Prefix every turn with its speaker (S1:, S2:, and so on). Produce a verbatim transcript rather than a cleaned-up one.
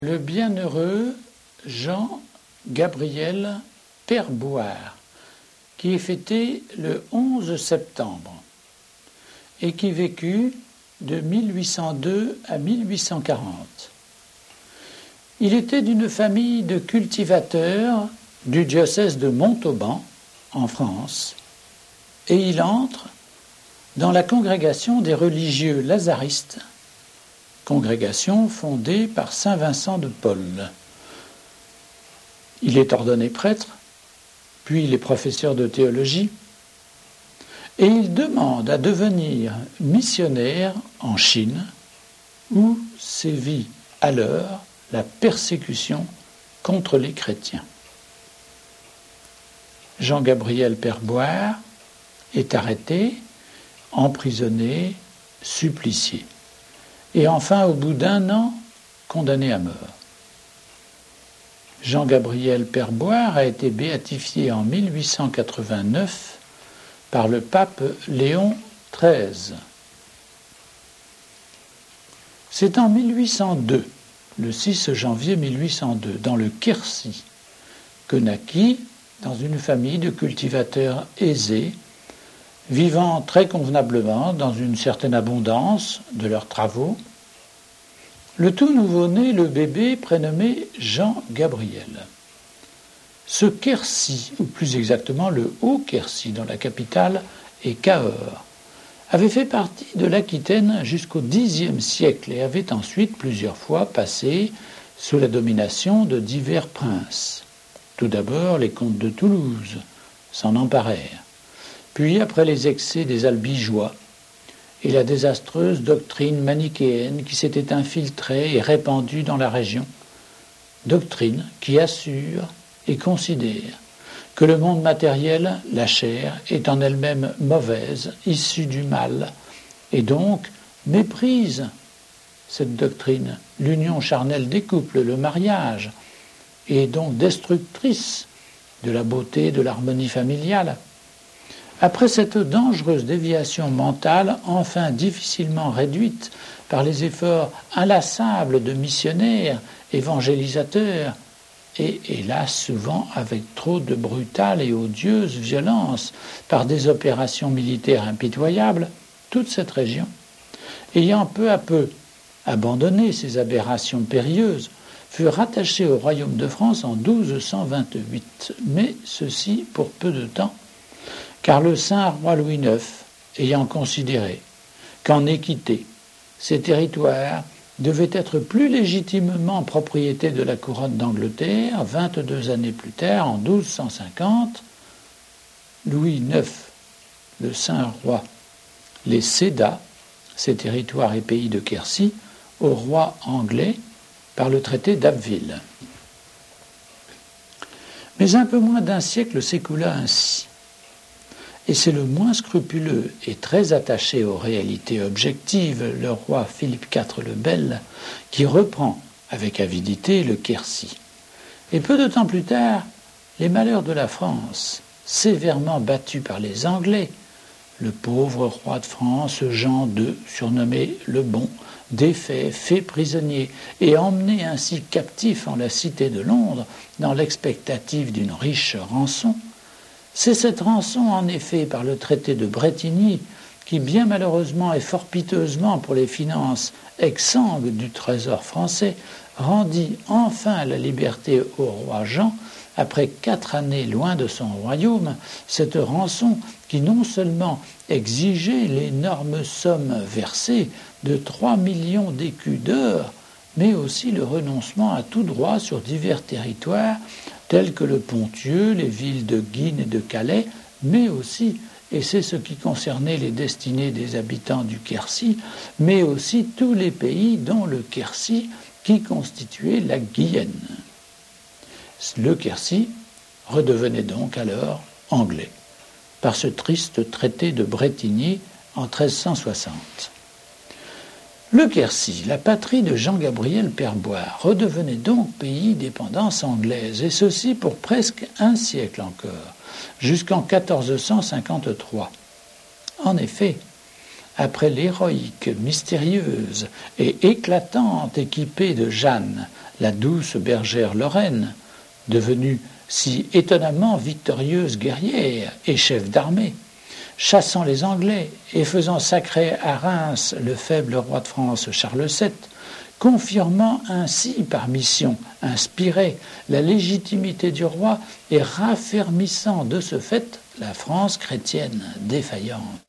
S1: Le bienheureux Jean-Gabriel Perboire, qui est fêté le onze septembre et qui vécut de mille huit cent deux à mille huit cent quarante. Il était d'une famille de cultivateurs du diocèse de Montauban, en France, et il entre dans la congrégation des religieux lazaristes, congrégation fondée par saint Vincent de Paul. Il est ordonné prêtre, puis il est professeur de théologie, et il demande à devenir missionnaire en Chine, où sévit alors la persécution contre les chrétiens. Jean-Gabriel Perboire est arrêté, emprisonné, supplicié, et enfin, au bout d'un an, condamné à mort. Jean-Gabriel Perboire a été béatifié en mille huit cent quatre-vingt-neuf par le pape Léon treize. C'est en mille huit cent deux, le six janvier mille huit cent deux, dans le Quercy, que naquit, dans une famille de cultivateurs aisés, vivant très convenablement dans une certaine abondance de leurs travaux, le tout nouveau-né, le bébé prénommé Jean-Gabriel. Ce Quercy, ou plus exactement le Haut-Quercy, dont la capitale est Cahors, avait fait partie de l'Aquitaine jusqu'au dixième siècle et avait ensuite plusieurs fois passé sous la domination de divers princes. Tout d'abord, les comtes de Toulouse s'en emparèrent. Puis, après les excès des Albigeois et la désastreuse doctrine manichéenne qui s'était infiltrée et répandue dans la région, doctrine qui assure et considère que le monde matériel, la chair, est en elle-même mauvaise, issue du mal, et donc méprise cette doctrine, l'union charnelle des couples, le mariage, et donc destructrice de la beauté, de l'harmonie familiale. Après cette dangereuse déviation mentale, enfin difficilement réduite par les efforts inlassables de missionnaires, évangélisateurs, et hélas souvent avec trop de brutale et odieuse violence par des opérations militaires impitoyables, toute cette région, ayant peu à peu abandonné ces aberrations périlleuses, fut rattachée au royaume de France en douze cent vingt-huit, mais ceci pour peu de temps, car le saint roi Louis neuf, ayant considéré qu'en équité, ces territoires devaient être plus légitimement propriété de la couronne d'Angleterre, vingt-deux années plus tard, en douze cent cinquante, Louis neuf, le saint roi, les céda, ces territoires et pays de Quercy, au roi anglais par le traité d'Abbeville. Mais un peu moins d'un siècle s'écoula ainsi. Et c'est le moins scrupuleux et très attaché aux réalités objectives, le roi Philippe quatre le Bel, qui reprend avec avidité le Quercy. Et peu de temps plus tard, les malheurs de la France, sévèrement battus par les Anglais, le pauvre roi de France, Jean deux, surnommé le Bon, défait, fait prisonnier et emmené ainsi captif en la cité de Londres dans l'expectative d'une riche rançon. C'est cette rançon, en effet, par le traité de Bretigny, qui, bien malheureusement et fort piteusement pour les finances exsangues du trésor français, rendit enfin la liberté au roi Jean, après quatre années loin de son royaume, cette rançon qui non seulement exigeait l'énorme somme versée de trois millions d'écus d'or, mais aussi le renoncement à tout droit sur divers territoires, tels que le Ponthieu, les villes de Guînes et de Calais, mais aussi, et c'est ce qui concernait les destinées des habitants du Quercy, mais aussi tous les pays dont le Quercy qui constituait la Guyenne. Le Quercy redevenait donc alors anglais, par ce triste traité de Bretigny en treize cent soixante. Le Quercy, la patrie de Jean-Gabriel Perboire, redevenait donc pays dépendance anglaise, et ceci pour presque un siècle encore, jusqu'en quatorze cent cinquante-trois. En effet, après l'héroïque, mystérieuse et éclatante équipée de Jeanne, la douce bergère lorraine, devenue si étonnamment victorieuse guerrière et chef d'armée, chassant les Anglais et faisant sacrer à Reims le faible roi de France Charles sept, confirmant ainsi par mission inspirée la légitimité du roi et raffermissant de ce fait la France chrétienne défaillante.